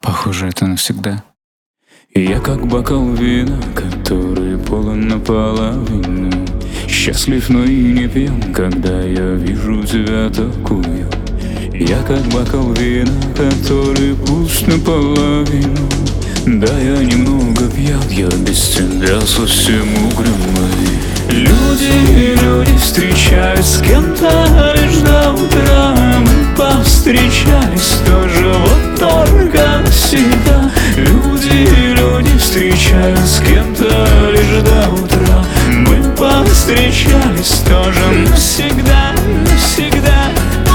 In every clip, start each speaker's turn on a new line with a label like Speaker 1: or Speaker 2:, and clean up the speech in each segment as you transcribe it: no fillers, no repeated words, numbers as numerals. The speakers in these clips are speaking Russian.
Speaker 1: Похоже, это навсегда. Я как бокал вина, который полон наполовину. Счастлив, но и не пьян, когда я вижу тебя такую. Я как бокал вина, который пуст наполовину. Да, я немного пьян, я без тебя совсем угрюмый. Люди встречают с кем-то лишь до утра. Мы повстречались тоже вот только навсегда. Люди встречают с кем-то лишь до утра. Мы повстречались тоже навсегда, навсегда.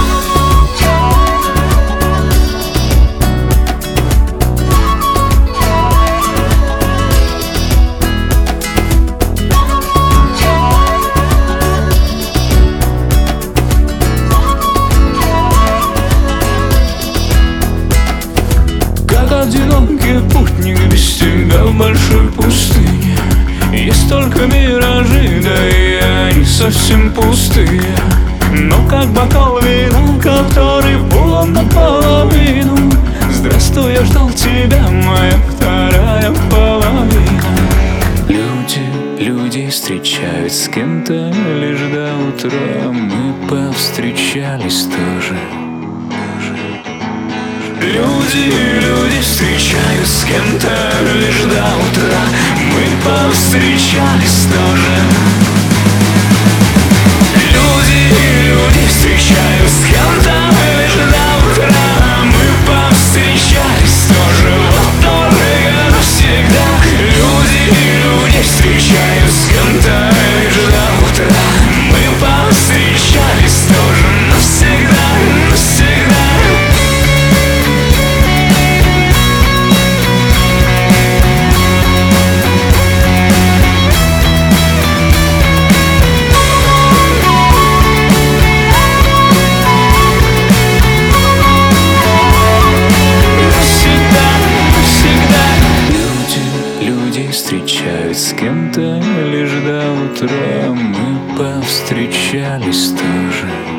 Speaker 1: Одинокий путник без тебя в большой пустыне. Есть только миражи, да и они совсем пустые. Но как бокал вина, который полон наполовину. Здравствуй, я ждал тебя, моя вторая половина. Люди встречают с кем-то лишь до утра. Мы повстречались тоже. Люди встречают с кем-то лишь до утра. Мы повстречались тоже. Люди встречают с кем-то лишь до утра. Мы повстречались тоже вот только навсегда. Люди встречают с кем-то лишь до утра. Мы повстречались тоже навсегда, навсегда. Встречают с кем-то лишь до утра. Мы повстречались тоже.